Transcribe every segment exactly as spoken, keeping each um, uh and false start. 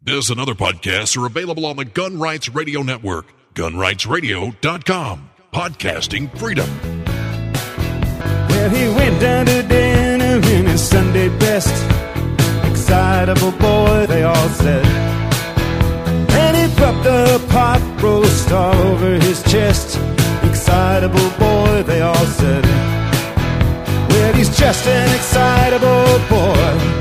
This and other podcasts are available on the Gun Rights Radio Network, gun rights radio dot com. Podcasting freedom. Well, he went down to dinner in his Sunday best. Excitable boy, they all said. And he dropped a pot roast all over his chest. Excitable boy, they all said. Well, he's just an excitable boy.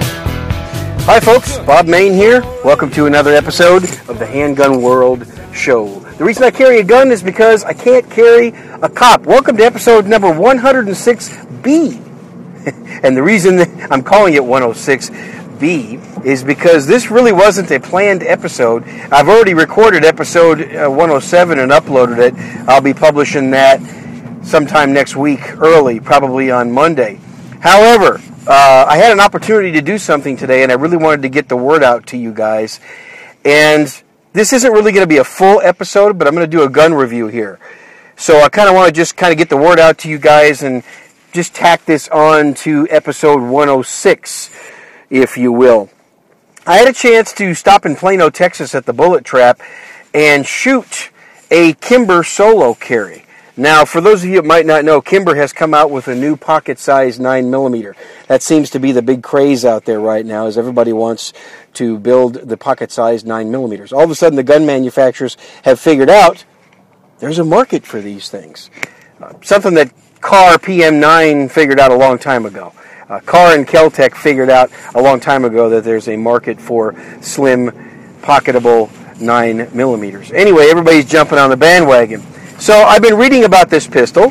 Hi folks, Bob Mayne here. Welcome to another episode of the Handgun World Show. The reason I carry a gun is because I can't carry a cop. Welcome to episode number one hundred six B. And the reason that I'm calling it one oh six B is because this really wasn't a planned episode. I've already recorded episode uh, one oh seven and uploaded it. I'll be publishing that sometime next week early, probably on Monday. However, Uh, I had an opportunity to do something today, and I really wanted to get the word out to you guys. And this isn't really going to be a full episode, but I'm going to do a gun review here. So I kind of want to just kind of get the word out to you guys and just tack this on to episode one oh six, if you will. I had a chance to stop in Plano, Texas at the Bullet Trap and shoot a Kimber solo carry. Now, for those of you that might not know, Kimber has come out with a new pocket-sized nine millimeter. That seems to be the big craze out there right now, as everybody wants to build the pocket-sized nine millimeters. All of a sudden, the gun manufacturers have figured out there's a market for these things. Uh, something that C A R P M nine figured out a long time ago. Uh, C A R and Kel-Tec figured out a long time ago that there's a market for slim, pocketable nine millimeters. Anyway, everybody's jumping on the bandwagon. So I've been reading about this pistol,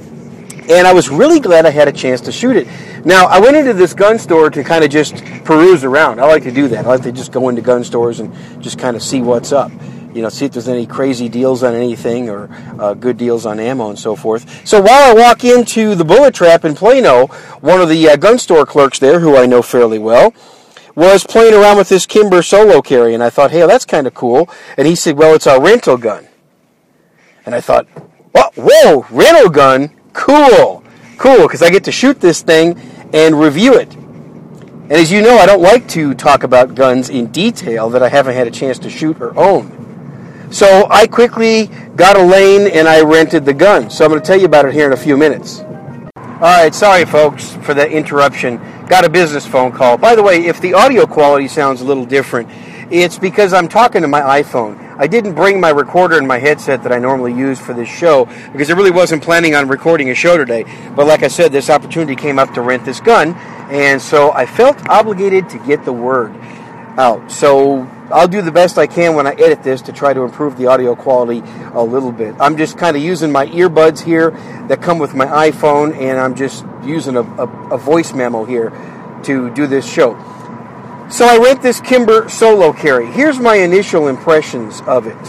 and I was really glad I had a chance to shoot it. Now, I went into this gun store to kind of just peruse around. I like to do that. I like to just go into gun stores and just kind of see what's up. You know, see if there's any crazy deals on anything or uh, good deals on ammo and so forth. So while I walk into the Bullet Trap in Plano, one of the uh, gun store clerks there, who I know fairly well, was playing around with this Kimber solo carry, and I thought, hey, that's kind of cool. And he said, well, it's our rental gun. And I thought, whoa, whoa, rental gun, cool, cool, because I get to shoot this thing and review it. And as you know, I don't like to talk about guns in detail that I haven't had a chance to shoot or own. So I quickly got a lane and I rented the gun. So I'm going to tell you about it here in a few minutes. All right, sorry, folks, for that interruption. Got a business phone call. By the way, if the audio quality sounds a little different, it's because I'm talking to my iPhone. I didn't bring my recorder and my headset that I normally use for this show because I really wasn't planning on recording a show today. But like I said, this opportunity came up to rent this gun, and so I felt obligated to get the word out. So I'll do the best I can when I edit this to try to improve the audio quality a little bit. I'm just kind of using my earbuds here that come with my iPhone, and I'm just using a, a, a voice memo here to do this show. So I rent this Kimber solo carry. Here's my initial impressions of it.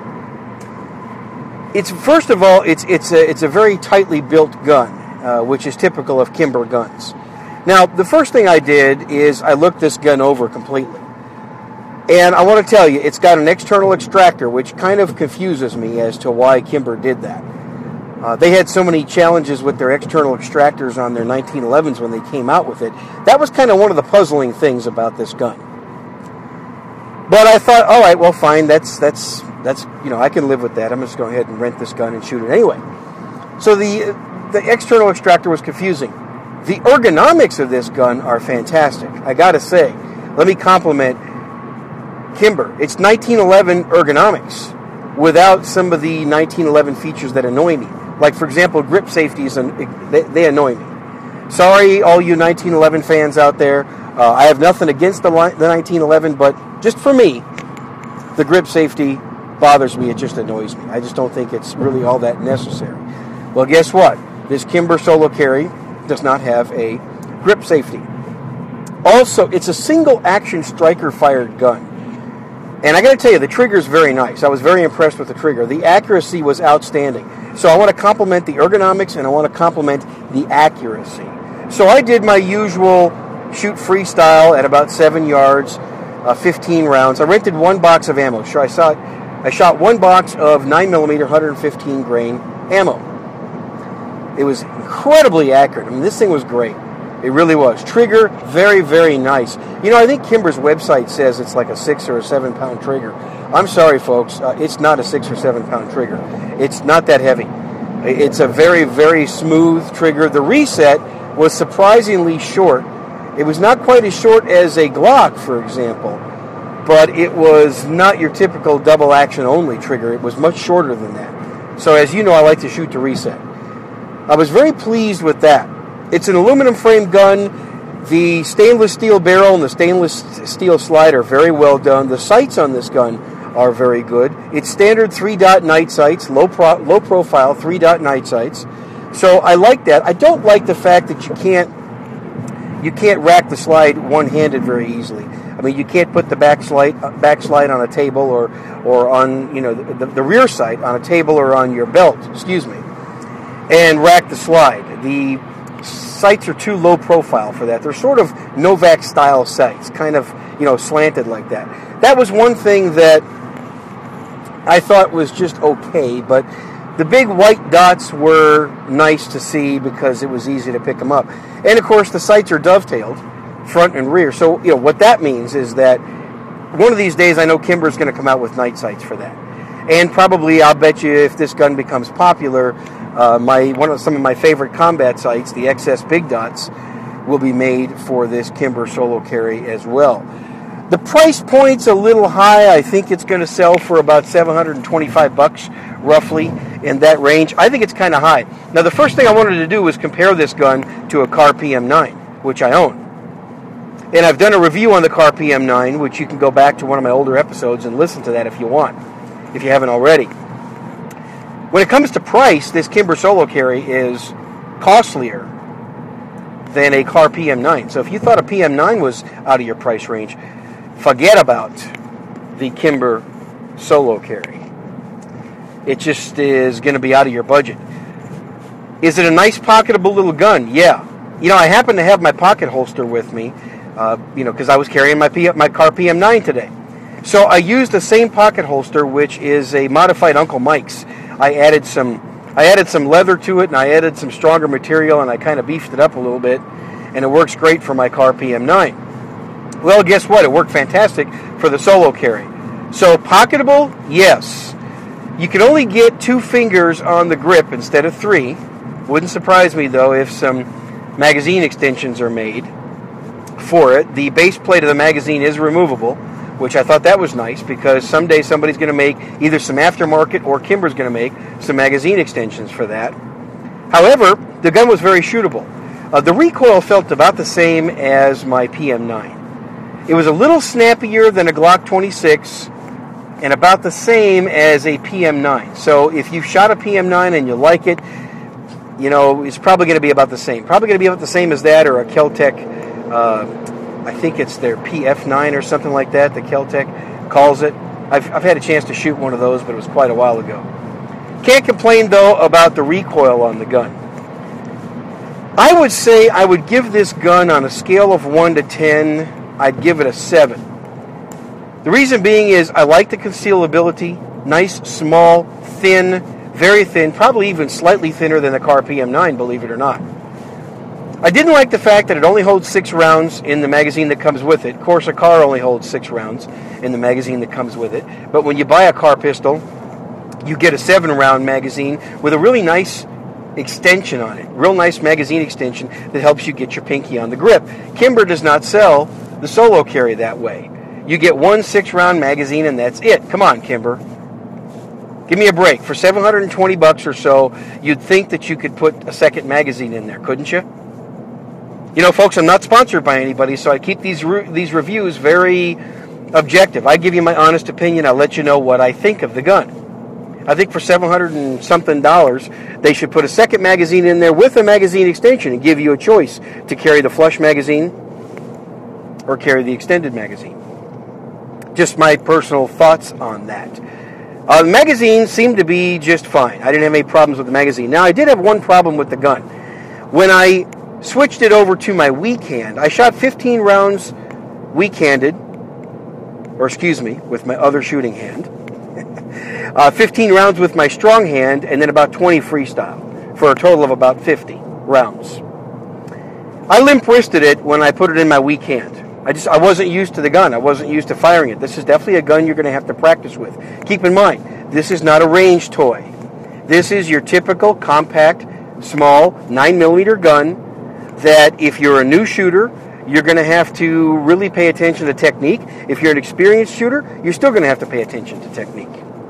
It's first of all, it's it's a it's a very tightly built gun, uh, which is typical of Kimber guns. Now, the first thing I did is I looked this gun over completely, and I want to tell you, it's got an external extractor, which kind of confuses me as to why Kimber did that. Uh, they had so many challenges with their external extractors on their nineteen elevens when they came out with it. That was kind of one of the puzzling things about this gun. But I thought, all right, well, fine. That's that's that's you know, I can live with that. I'm just going to go ahead and rent this gun and shoot it anyway. So the the external extractor was confusing. The ergonomics of this gun are fantastic. I got to say, let me compliment Kimber. It's nineteen eleven ergonomics without some of the nineteen eleven features that annoy me. Like, for example, grip safeties, and they, they annoy me. Sorry, all you nineteen eleven fans out there. Uh, I have nothing against the, the nineteen eleven, but just for me, the grip safety bothers me. It just annoys me. I just don't think it's really all that necessary. Well, guess what? This Kimber solo carry does not have a grip safety. Also, it's a single-action striker-fired gun. And I got to tell you, the trigger is very nice. I was very impressed with the trigger. The accuracy was outstanding. So I want to compliment the ergonomics, and I want to compliment the accuracy. So I did my usual shoot freestyle at about seven yards, uh, fifteen rounds. I rented one box of ammo. Sure, I saw it. I shot one box of nine millimeter, one hundred fifteen grain ammo. It was incredibly accurate. I mean, this thing was great. It really was. Trigger, very, very nice. You know, I think Kimber's website says it's like a six or a seven pound trigger. I'm sorry, folks. Uh, it's not a six or seven pound trigger. It's not that heavy. It's a very, very smooth trigger. The reset was surprisingly short. It was not quite as short as a Glock, for example, but it was not your typical double action only trigger. It was much shorter than that. So as you know, I like to shoot to reset. I was very pleased with that. It's an aluminum frame gun. The stainless steel barrel and the stainless steel slide are very well done. The sights on this gun are very good. It's standard three-dot night sights, low pro, low profile three-dot night sights. So I like that. I don't like the fact that you can't you can't rack the slide one-handed very easily. I mean, you can't put the back slide back slide on a table or or on, you know, the, the rear sight on a table or on your belt, excuse me, and rack the slide. The sights are too low profile for that. They're sort of Novak style sights, kind of, you know, slanted like that. That was one thing that I thought was just okay, but the big white dots were nice to see because it was easy to pick them up. And of course, the sights are dovetailed, front and rear. So, you know, what that means is that one of these days I know Kimber's going to come out with night sights for that. And probably, I'll bet you, if this gun becomes popular, uh, my one of some of my favorite combat sights, the X S Big Dots, will be made for this Kimber Solo Carry as well. The price point's a little high. I think it's going to sell for about seven hundred twenty-five bucks, roughly, in that range. I think it's kind of high. Now, the first thing I wanted to do was compare this gun to a K A R P M nine, which I own. And I've done a review on the K A R P M nine, which you can go back to one of my older episodes and listen to that if you want, if you haven't already. When it comes to price, this Kimber Solo Carry is costlier than a K A R P M nine. So if you thought a P M nine was out of your price range, forget about the Kimber Solo Carry. It just is going to be out of your budget. Is it a nice pocketable little gun? Yeah. You know, I happen to have my pocket holster with me, uh, you know, because I was carrying my P- my K A R P M nine today. So I used the same pocket holster, which is a modified Uncle Mike's. I added some, I added some leather to it, and I added some stronger material, and I kind of beefed it up a little bit, and it works great for my K A R P M nine. Well, guess what? It worked fantastic for the Solo Carry. So pocketable, yes. You can only get two fingers on the grip instead of three. Wouldn't surprise me, though, if some magazine extensions are made for it. The base plate of the magazine is removable, which I thought that was nice because someday somebody's going to make either some aftermarket or Kimber's going to make some magazine extensions for that. However, the gun was very shootable. Uh, the recoil felt about the same as my P M nine. It was a little snappier than a Glock twenty-six and about the same as a P M nine. So if you shot a P M nine and you like it, you know, it's probably going to be about the same. Probably going to be about the same as that or a Kel-Tec, uh, I think it's their P F nine or something like that, the Kel-Tec calls it. I've, I've had a chance to shoot one of those, but it was quite a while ago. Can't complain, though, about the recoil on the gun. I would say I would give this gun on a scale of one to ten, I'd give it a seven. The reason being is I like the concealability. Nice, small, thin, very thin, probably even slightly thinner than the K A R P M nine, believe it or not. I didn't like the fact that it only holds six rounds in the magazine that comes with it. Of course, a car only holds six rounds in the magazine that comes with it. But when you buy a car pistol, you get a seven-round magazine with a really nice extension on it. Real nice magazine extension that helps you get your pinky on the grip. Kimber does not sell the Solo Carry that way. You get one six-round magazine and that's it. Come on, Kimber. Give me a break. For seven hundred twenty bucks or so, you'd think that you could put a second magazine in there, couldn't you? You know, folks, I'm not sponsored by anybody, so I keep these re- these reviews very objective. I give you my honest opinion. I'll let you know what I think of the gun. I think for seven hundred and something dollars, they should put a second magazine in there with a magazine extension and give you a choice to carry the flush magazine or carry the extended magazine. Just my personal thoughts on that. Uh, the magazine seemed to be just fine. I didn't have any problems with the magazine. Now, I did have one problem with the gun. When I switched it over to my weak hand, I shot fifteen rounds weak-handed, or excuse me, with my other shooting hand. uh, fifteen rounds with my strong hand, and then about twenty freestyle, for a total of about fifty rounds. I limp-wristed it when I put it in my weak hand. I just I wasn't used to the gun. I wasn't used to firing it. This is definitely a gun you're going to have to practice with. Keep in mind, this is not a range toy. This is your typical compact, small, nine millimeter gun that if you're a new shooter, you're going to have to really pay attention to technique. If you're an experienced shooter, you're still going to have to pay attention to technique.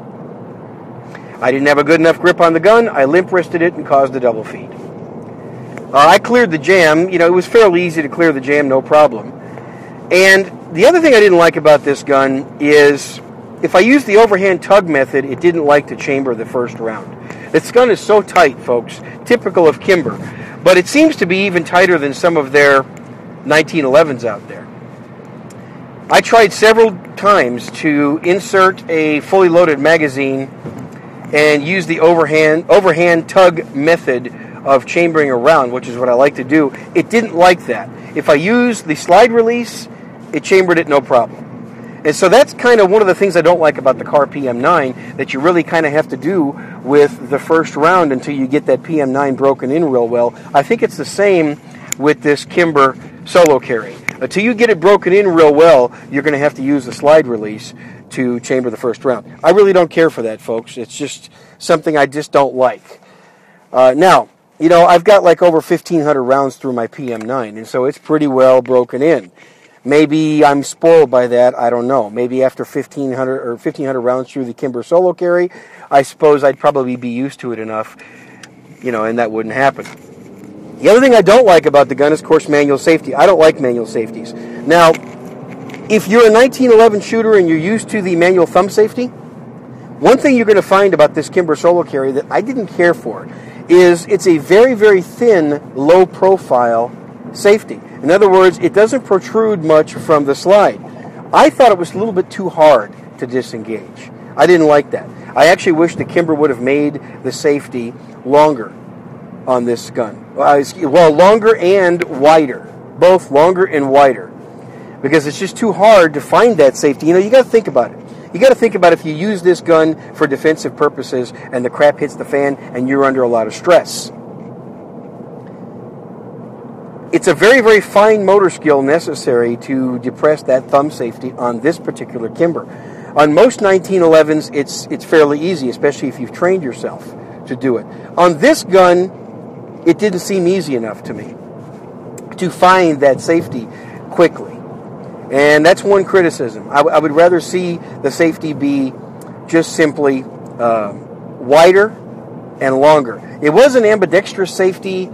I didn't have a good enough grip on the gun. I limp-wristed it and caused a double feed. Uh, I cleared the jam. You know, it was fairly easy to clear the jam, no problem. And the other thing I didn't like about this gun is if I used the overhand tug method, it didn't like to chamber the first round. This gun is so tight, folks, typical of Kimber. But it seems to be even tighter than some of their nineteen elevens out there. I tried several times to insert a fully loaded magazine and use the overhand overhand tug method of chambering a round, which is what I like to do. It didn't like that. If I used the slide release, it chambered it no problem. And so that's kind of one of the things I don't like about the C A R P M nine, that you really kind of have to do with the first round until you get that P M nine broken in real well. I think it's the same with this Kimber solo carry. Until you get it broken in real well, you're going to have to use the slide release to chamber the first round. I really don't care for that, folks. It's just something I just don't like. Uh, now, you know, I've got like over fifteen hundred rounds through my P M nine, and so it's pretty well broken in. Maybe I'm spoiled by that. I don't know. Maybe after fifteen hundred or fifteen hundred rounds through the Kimber solo carry, I suppose I'd probably be used to it enough, you know, and that wouldn't happen. The other thing I don't like about the gun is, of course, manual safety. I don't like manual safeties. Now, if you're a nineteen eleven shooter and you're used to the manual thumb safety, one thing you're going to find about this Kimber solo carry that I didn't care for is it's a very, very thin, low-profile safety. In other words, it doesn't protrude much from the slide. I thought it was a little bit too hard to disengage. I didn't like that. I actually wish the Kimber would have made the safety longer on this gun. Well, longer and wider. Both longer and wider. Because it's just too hard to find that safety. You know, you got to think about it. You got to think about if you use this gun for defensive purposes and the crap hits the fan and you're under a lot of stress. It's a very, very fine motor skill necessary to depress that thumb safety on this particular Kimber. On most nineteen elevens, it's it's fairly easy, especially if you've trained yourself to do it. On this gun, it didn't seem easy enough to me to find that safety quickly. And that's one criticism. I, w- I would rather see the safety be just simply uh, wider and longer. It was an ambidextrous safety.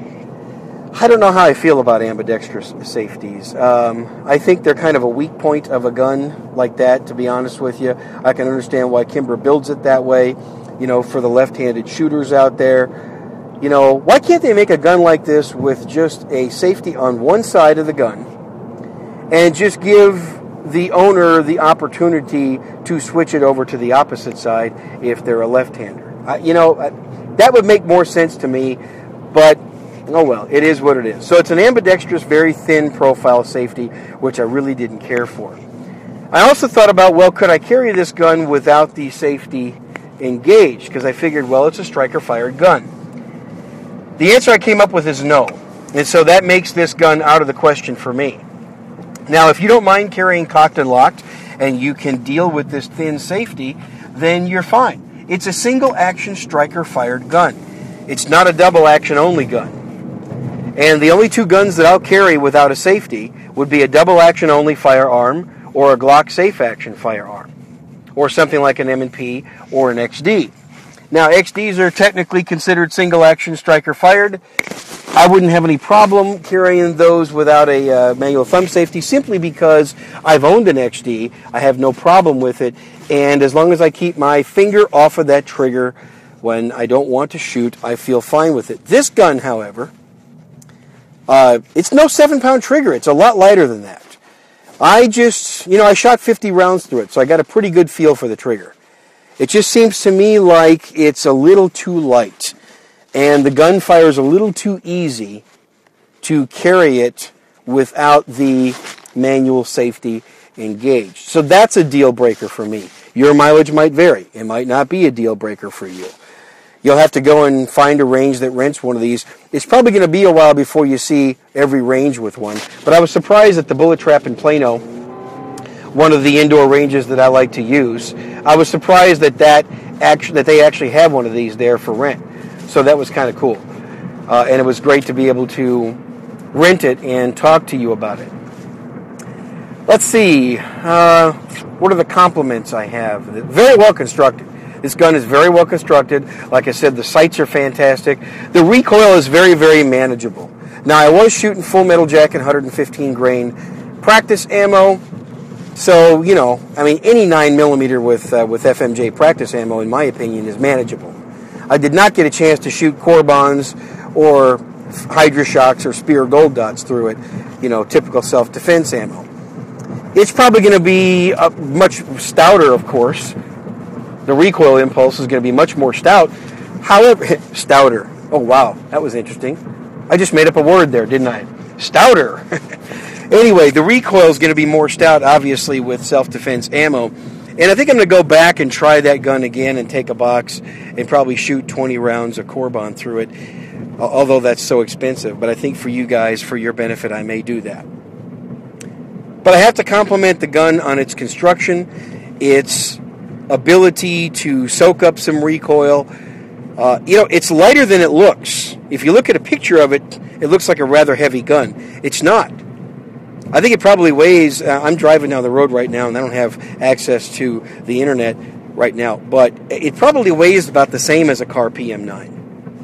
I don't know how I feel about ambidextrous safeties. Um, I think they're kind of a weak point of a gun like that, to be honest with you. I can understand why Kimber builds it that way, you know, for the left-handed shooters out there. You know, why can't they make a gun like this with just a safety on one side of the gun and just give the owner the opportunity to switch it over to the opposite side if they're a left-hander? Uh, you know, uh, that would make more sense to me, but oh well, it is what it is. So it's an ambidextrous, very thin profile safety, which I really didn't care for. I also thought about, well, could I carry this gun without the safety engaged? Because I figured, well, it's a striker-fired gun. The answer I came up with is no. And so that makes this gun out of the question for me. Now, if you don't mind carrying cocked and locked, and you can deal with this thin safety, then you're fine. It's a single-action striker-fired gun. It's not a double-action only gun. And the only two guns that I'll carry without a safety would be a double-action only firearm or a Glock safe-action firearm, or something like an M and P or an X D. Now, X Ds are technically considered single-action striker-fired. I wouldn't have any problem carrying those without a uh, manual thumb safety, simply because I've owned an X D. I have no problem with it, and as long as I keep my finger off of that trigger when I don't want to shoot, I feel fine with it. This gun, however, uh, it's no seven-pound trigger. It's a lot lighter than that. I just, you know, I shot fifty rounds through it, so I got a pretty good feel for the trigger. It just seems to me like it's a little too light, and the gun fires a little too easy to carry it without the manual safety engaged. So that's a deal breaker for me. Your mileage might vary. It might not be a deal breaker for you. You'll have to go and find a range that rents one of these. It's probably going to be a while before you see every range with one. But I was surprised at the Bullet Trap in Plano, one of the indoor ranges that I like to use. I was surprised that that, actually, that they actually have one of these there for rent. So that was kind of cool. Uh, and it was great to be able to rent it and talk to you about it. Let's see. Uh, what are the compliments I have? Very well constructed. This gun is very well constructed. Like I said, the sights are fantastic. The recoil is very, very manageable. Now, I was shooting Full Metal Jacket one hundred fifteen grain practice ammo. So, you know, I mean, any nine millimeter with uh, with F M J practice ammo, in my opinion, is manageable. I did not get a chance to shoot Corbons or Hydra Shocks or Spear Gold Dots through it, you know, typical self-defense ammo. It's probably going to be uh, much stouter, of course. The recoil impulse is going to be much more stout. However, stouter. Oh, wow. That was interesting. I just made up a word there, didn't I? Stouter. Anyway, the recoil is going to be more stout, obviously, with self-defense ammo. And I think I'm going to go back and try that gun again and take a box and probably shoot twenty rounds of Corbon through it, although that's so expensive. But I think for you guys, for your benefit, I may do that. But I have to compliment the gun on its construction, its ability to soak up some recoil. Uh, you know, it's lighter than it looks. If you look at a picture of it, it looks like a rather heavy gun. It's not. I think it probably weighs, uh, I'm driving down the road right now and I don't have access to the internet right now, but it probably weighs about the same as a K A R P M nine.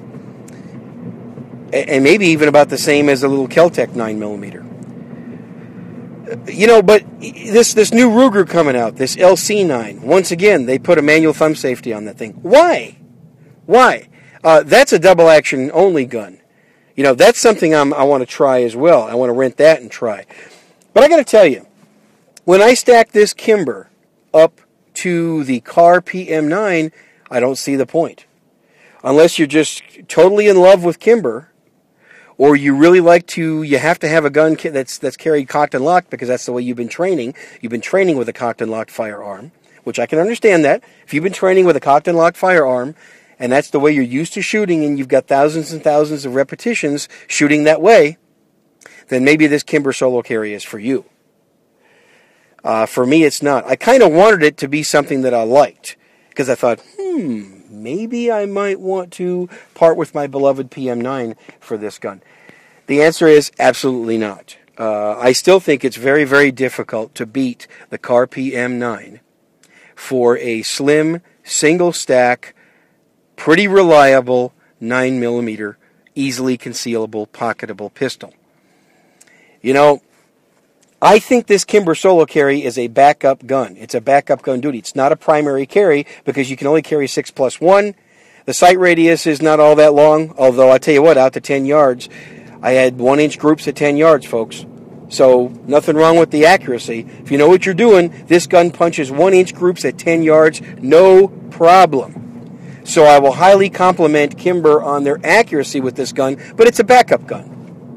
And maybe even about the same as a little Kel-Tec nine millimeter. You know, but this this new Ruger coming out, this L C nine, once again, they put a manual thumb safety on that thing. Why? Why? Uh, that's a double action only gun. You know, that's something I'm, I want to try as well. I want to rent that and try. But I got to tell you, when I stack this Kimber up to the K A R P M nine, I don't see the point. Unless you're just totally in love with Kimber, or you really like to, you have to have a gun that's that's carried cocked and locked because that's the way you've been training. You've been training with a cocked and locked firearm, which I can understand that. If you've been training with a cocked and locked firearm, and that's the way you're used to shooting, and you've got thousands and thousands of repetitions shooting that way, then maybe this Kimber solo carry is for you. Uh, for me, it's not. I kind of wanted it to be something that I liked, because I thought, hmm, maybe I might want to part with my beloved P M nine for this gun. The answer is absolutely not. Uh, I still think it's very, very difficult to beat the K A R P M nine for a slim, single stack, pretty reliable nine millimeter, easily concealable, pocketable pistol. You know, I think this Kimber solo carry is a backup gun. It's a backup gun duty. It's not a primary carry because you can only carry six plus one. The sight radius is not all that long, although I tell you what, out to ten yards, I had one inch groups at ten yards, folks. So nothing wrong with the accuracy. If you know what you're doing, this gun punches one inch groups at ten yards, no problem. So I will highly compliment Kimber on their accuracy with this gun, but it's a backup gun.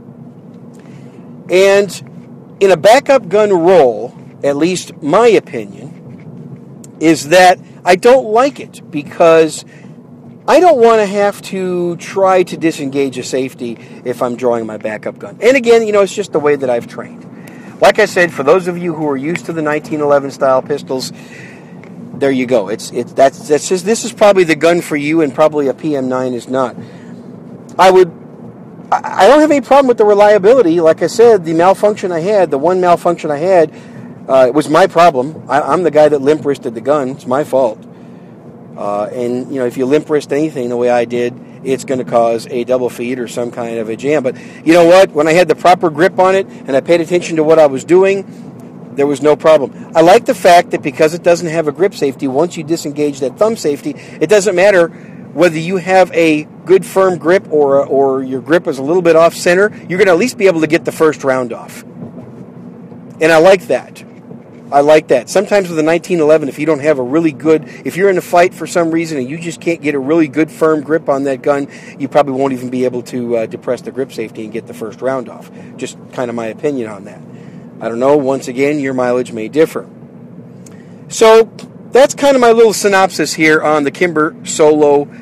And in a backup gun role, at least my opinion, is that I don't like it because I don't want to have to try to disengage a safety if I'm drawing my backup gun. And again, you know, it's just the way that I've trained. Like I said, for those of you who are used to the nineteen eleven style pistols, there you go. It's it's that's that's just this is probably the gun for you, and probably a P M nine is not. I would I don't have any problem with the reliability. Like I said, the malfunction I had, the one malfunction I had, uh, it was my problem. I, I'm the guy that limp wristed the gun. It's my fault. Uh, and you know, if you limp wrist anything the way I did, it's going to cause a double feed or some kind of a jam. But you know what? When I had the proper grip on it and I paid attention to what I was doing, there was no problem. I like the fact that because it doesn't have a grip safety, once you disengage that thumb safety, it doesn't matter whether you have a good firm grip or or your grip is a little bit off center, you're going to at least be able to get the first round off. And I like that. I like that. Sometimes with the nineteen eleven, if you don't have a really good, if you're in a fight for some reason and you just can't get a really good firm grip on that gun, you probably won't even be able to uh, depress the grip safety and get the first round off. Just kind of my opinion on that. I don't know. Once again, your mileage may differ. So that's kind of my little synopsis here on the Kimber Solo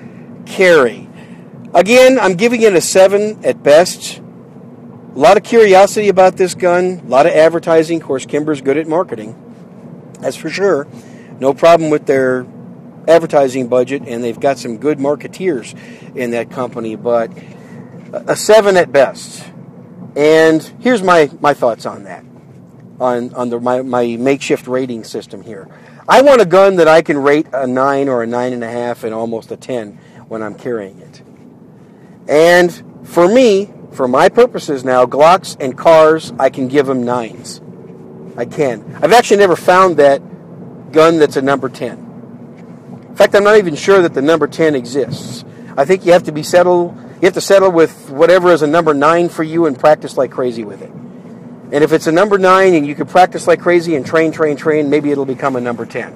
carry. Again, I'm giving it a seven at best. A lot of curiosity about this gun, a lot of advertising. Of course, Kimber's good at marketing, that's for sure. No problem with their advertising budget, and they've got some good marketeers in that company, but a seven at best. And here's my, my thoughts on that, on, on the, my, my makeshift rating system here. I want a gun that I can rate a nine or a nine and a half and almost a ten when I'm carrying it. And for me, for my purposes now, Glocks and cars, I can give them nines. I can. I've actually never found that gun that's a number ten. In fact, I'm not even sure that the number ten exists. I think you have to be settled. You have to settle with whatever is a number nine for you and practice like crazy with it. And if it's a number nine and you can practice like crazy and train, train, train, maybe it'll become a number ten.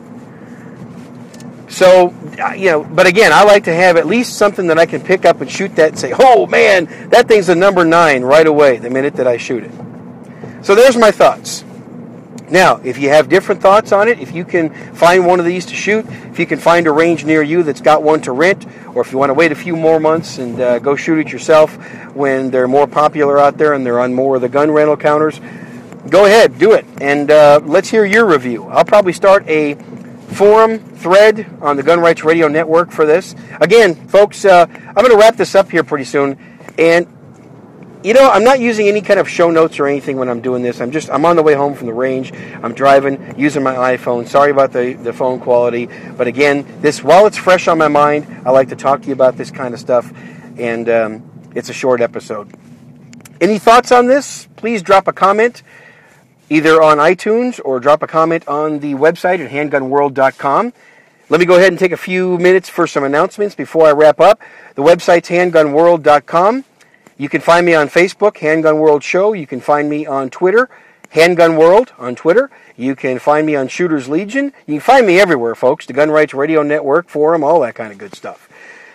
So, you know, but again, I like to have at least something that I can pick up and shoot that and say, oh man, that thing's a number nine right away the minute that I shoot it. So there's my thoughts. Now, if you have different thoughts on it, if you can find one of these to shoot, if you can find a range near you that's got one to rent, or if you want to wait a few more months and uh, go shoot it yourself when they're more popular out there and they're on more of the gun rental counters, go ahead, do it. And uh, let's hear your review. I'll probably start a forum thread on the Gun Rights Radio Network for this. Again, folks, uh, I'm going to wrap this up here pretty soon. And, you know, I'm not using any kind of show notes or anything when I'm doing this. I'm just, I'm on the way home from the range. I'm driving, using my iPhone. Sorry about the, the phone quality. But again, this, while it's fresh on my mind, I like to talk to you about this kind of stuff. And um, it's a short episode. Any thoughts on this? Please drop a comment either on iTunes or drop a comment on the website at handgun world dot com. Let me go ahead and take a few minutes for some announcements before I wrap up. The website's handgun world dot com. You can find me on Facebook, Handgun World Show. You can find me on Twitter, Handgun World on Twitter. You can find me on Shooters Legion. You can find me everywhere, folks. The Gun Rights Radio Network, forum, all that kind of good stuff.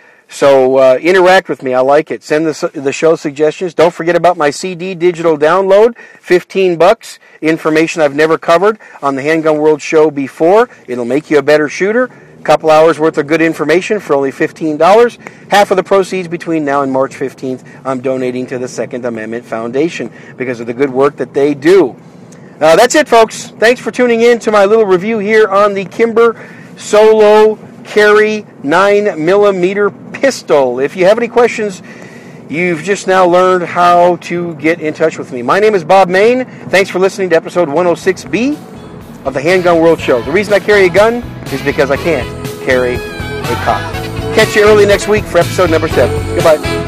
So uh, interact with me. I like it. Send the, the show suggestions. Don't forget about my C D digital download, fifteen bucks. Information I've never covered on the Handgun World Show before. It'll make you a better shooter. A couple hours worth of good information for only fifteen dollars. Half of the proceeds between now and March fifteenth, I'm donating to the Second Amendment Foundation because of the good work that they do. Uh, that's it, folks. Thanks for tuning in to my little review here on the Kimber Solo Carry nine millimeter pistol. If you have any questions, you've just now learned how to get in touch with me. My name is Bob Main. Thanks for listening to episode one oh six B of the Handgun World Show. The reason I carry a gun is because I can't carry a cop. Catch you early next week for episode number seven. Goodbye.